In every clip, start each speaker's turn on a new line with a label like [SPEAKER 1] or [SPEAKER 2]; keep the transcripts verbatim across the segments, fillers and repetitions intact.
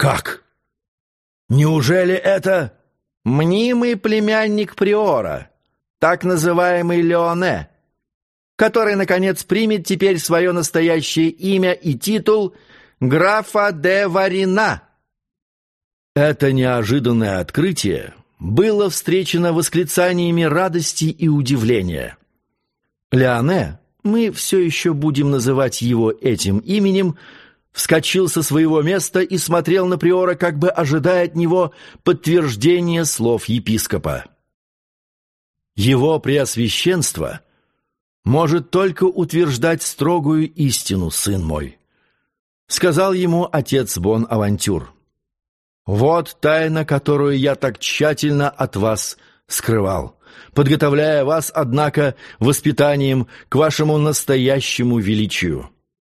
[SPEAKER 1] Как? Неужели это
[SPEAKER 2] мнимый племянник приора, так называемый Леоне, который, наконец, примет теперь свое настоящее имя и титул графа де Варина?
[SPEAKER 1] Это неожиданное открытие было встречено восклицаниями радости и удивления. Леоне, мы все еще будем называть его этим именем, вскочил со своего места и смотрел на приора, как бы ожидая от него подтверждения слов епископа. Его преосвященство может только утверждать строгую истину, сын мой, сказал ему отец Бонавантюр. Вот тайна, которую я так тщательно от вас скрывал, подготовляя вас, однако, воспитанием к вашему настоящему величию.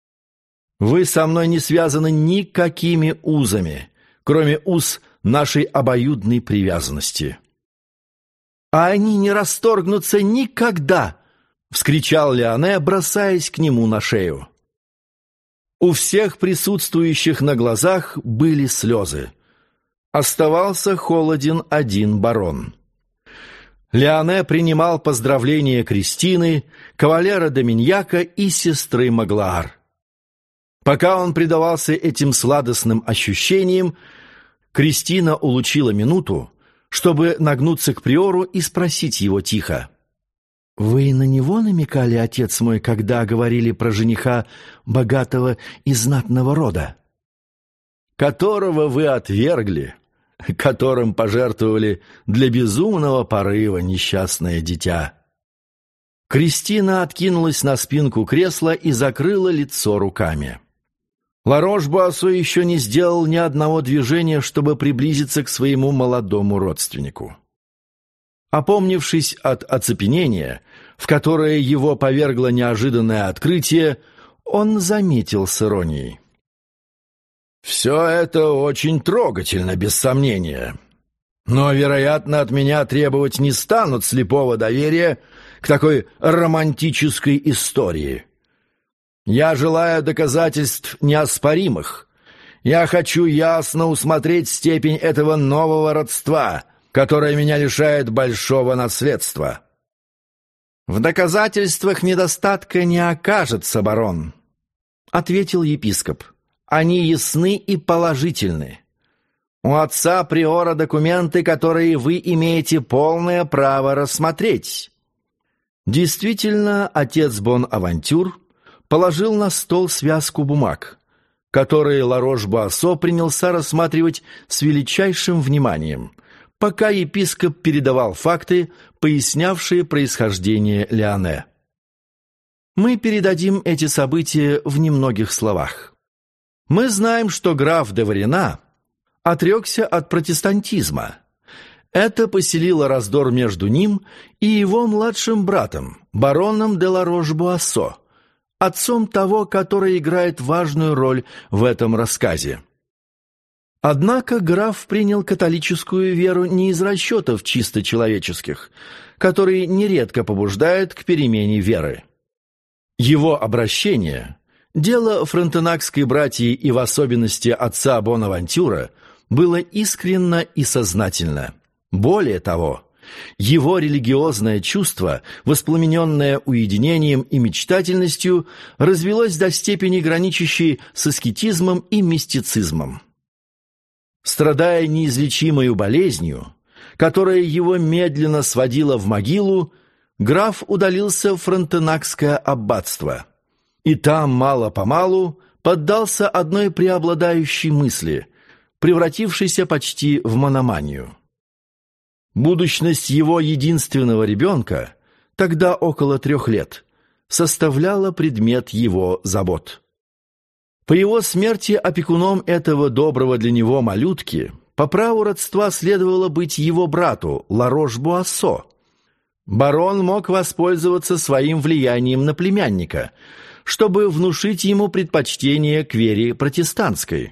[SPEAKER 1] Вы со мной не связаны никакими узами, кроме уз нашей обоюдной привязанности. А они не расторгнутся никогда, — вскричал Леоне, бросаясь к нему на шею. У всех присутствующих на глазах были слезы. Оставался холоден один барон. Леоне принимал поздравления Кристины, кавалера Доминьяка и сестры Маглаар. Пока он предавался этим сладостным ощущениям, Кристина улучила минуту, чтобы нагнуться к приору и спросить его тихо. «Вы на него намекали, отец мой, когда говорили про жениха богатого и знатного рода?» «Которого вы отвергли, которым пожертвовали для безумного порыва несчастное дитя». Кристина откинулась на спинку кресла и закрыла лицо руками. Ларош-Буассо еще не сделал ни одного движения, чтобы приблизиться к своему молодому родственнику. Опомнившись от оцепенения, в которое его повергло неожиданное открытие, он заметил с иронией. «Все это очень трогательно, без сомнения. Но, вероятно, от меня требовать не станут слепого доверия к такой романтической истории. Я желаю доказательств неоспоримых. Я хочу ясно усмотреть степень этого нового родства, которое меня лишает большого наследства». «В доказательствах недостатка не окажется, барон», — ответил епископ. «Они ясны и положительны. У отца приора документы, которые вы имеете полное право рассмотреть». Действительно, отец Бонавантюр положил на стол связку бумаг, которые Ларош-Буассо принялся рассматривать с величайшим вниманием, пока епископ передавал факты, пояснявшие происхождение Леоне. Мы передадим эти события в немногих словах. Мы знаем, что граф де Варина отрекся от протестантизма. Это поселило раздор между ним и его младшим братом, бароном де Ларош-Буассо, отцом того, который играет важную роль в этом рассказе. Однако граф принял католическую веру не из расчетов чисто человеческих, которые нередко побуждают к перемене веры. Его обращение, дело фронтенакской братьи и в особенности отца Бонавантюра, было искренно и сознательно. Более того, его религиозное чувство, воспламененное уединением и мечтательностью, развелось до степени, граничащей с аскетизмом и мистицизмом. Страдая неизлечимою болезнью, которая его медленно сводила в могилу, граф удалился в фронтенакское аббатство, и там мало-помалу поддался одной преобладающей мысли, превратившейся почти в мономанию. Будущность его единственного ребенка, тогда около трех лет, составляла предмет его забот. По его смерти опекуном этого доброго для него малютки по праву родства следовало быть его брату Ларош-Буассо. Барон мог воспользоваться своим влиянием на племянника, чтобы внушить ему предпочтение к вере протестантской.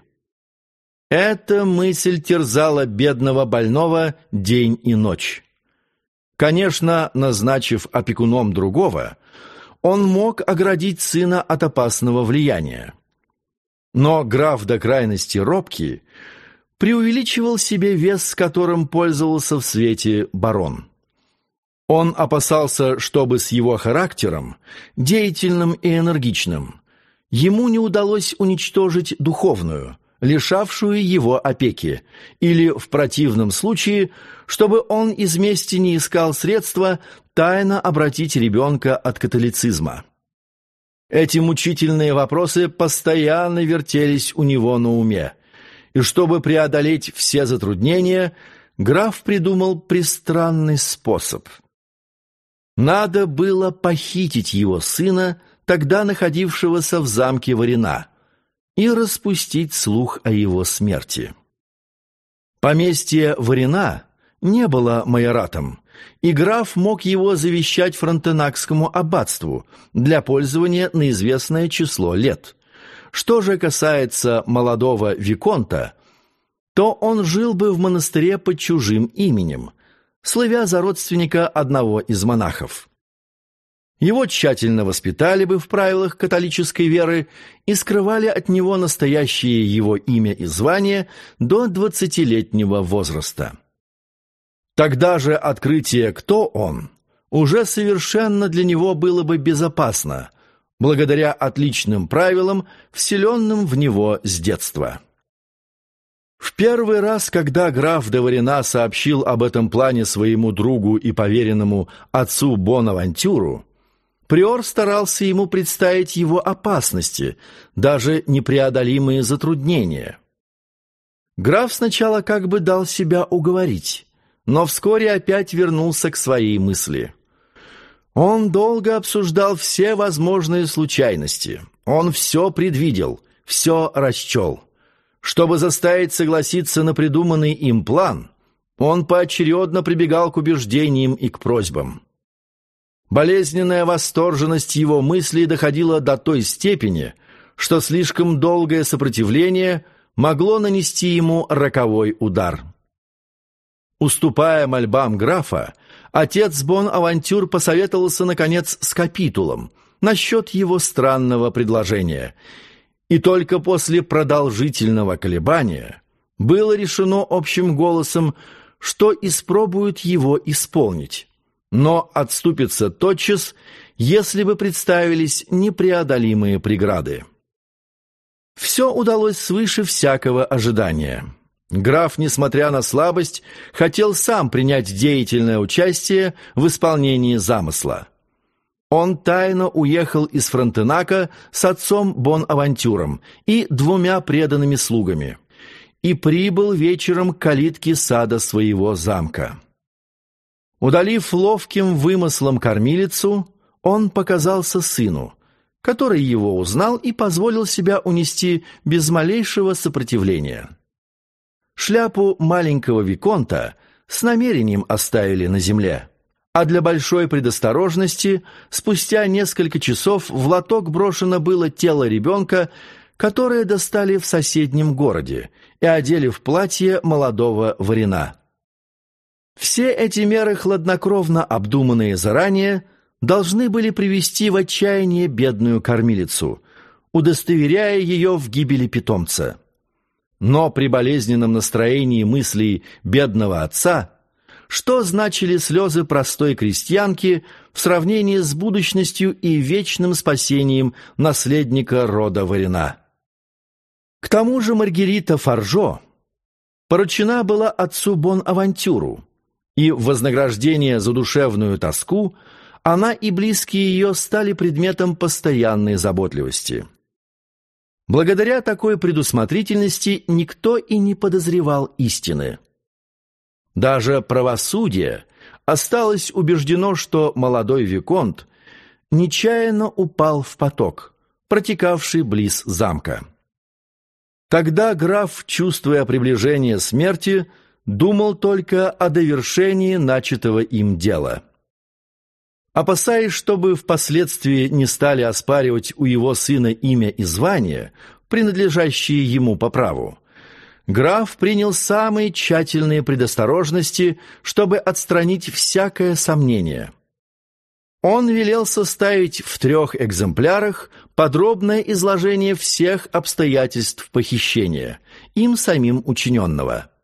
[SPEAKER 1] Эта мысль терзала бедного больного день и ночь. Конечно, назначив опекуном другого, он мог оградить сына от опасного влияния. Но граф до крайности робкий преувеличивал себе вес, с которым пользовался в свете барон. Он опасался, чтобы с его характером, деятельным и энергичным, ему не удалось уничтожить духовную, лишавшую его опеки, или, в противном случае, чтобы он из мести не искал средства тайно обратить ребенка от католицизма. Эти мучительные вопросы постоянно вертелись у него на уме, и чтобы преодолеть все затруднения, граф придумал пристранный способ. Надо было похитить его сына, тогда находившегося в замке Варина, и распустить слух о его смерти. Поместье Варина не было майоратом, и граф мог его завещать фронтенакскому аббатству для пользования на известное число лет. Что же касается молодого виконта, то он жил бы в монастыре под чужим именем, слывя за родственника одного из монахов. Его тщательно воспитали бы в правилах католической веры и скрывали от него настоящее его имя и звание до двадцатилетнего возраста. Тогда же открытие, кто он, уже совершенно для него было бы безопасно, благодаря отличным правилам, вселенным в него с детства. В первый раз, когда граф де Варина сообщил об этом плане своему другу и поверенному отцу Бонавантюру, приор старался ему представить его опасности, даже непреодолимые затруднения. Граф сначала как бы дал себя уговорить, но вскоре опять вернулся к своей мысли. Он долго обсуждал все возможные случайности, он все предвидел, все расчел. Чтобы заставить согласиться на придуманный им план, он поочередно прибегал к убеждениям и к просьбам. Болезненная восторженность его мыслей доходила до той степени, что слишком долгое сопротивление могло нанести ему роковой удар. Уступая мольбам графа, отец Бонавантюр посоветовался, наконец, с капитулом насчет его странного предложения, и только после продолжительного колебания было решено общим голосом, что испробуют его исполнить, но отступится тотчас, если бы представились непреодолимые преграды. Все удалось свыше всякого ожидания. Граф, несмотря на слабость, хотел сам принять деятельное участие в исполнении замысла. Он тайно уехал из Фронтенака с отцом Бонавантюром и двумя преданными слугами и прибыл вечером к калитке сада своего замка. Удалив ловким вымыслом кормилицу, он показался сыну, который его узнал и позволил себя унести без малейшего сопротивления. Шляпу маленького виконта с намерением оставили на земле, а для большой предосторожности спустя несколько часов в лоток брошено было тело ребенка, которое достали в соседнем городе и одели в платье молодого Варина. Все эти меры, хладнокровно обдуманные заранее, должны были привести в отчаяние бедную кормилицу, удостоверяя ее в гибели питомца. Но при болезненном настроении мыслей бедного отца что значили слезы простой крестьянки в сравнении с будущностью и вечным спасением наследника рода Варина? К тому же Маргарита Фаржо поручена была отцу Бонавантюру, и в вознаграждение за душевную тоску она и близкие ее стали предметом постоянной заботливости. Благодаря такой предусмотрительности никто и не подозревал истины. Даже правосудие осталось убеждено, что молодой виконт нечаянно упал в поток, протекавший близ замка. Тогда граф, чувствуя приближение смерти, думал только о довершении начатого им дела. Опасаясь, чтобы впоследствии не стали оспаривать у его сына имя и звание, принадлежащие ему по праву, граф принял самые тщательные предосторожности, чтобы отстранить всякое сомнение. Он велел составить в трех экземплярах подробное изложение всех обстоятельств похищения, им самим учиненного.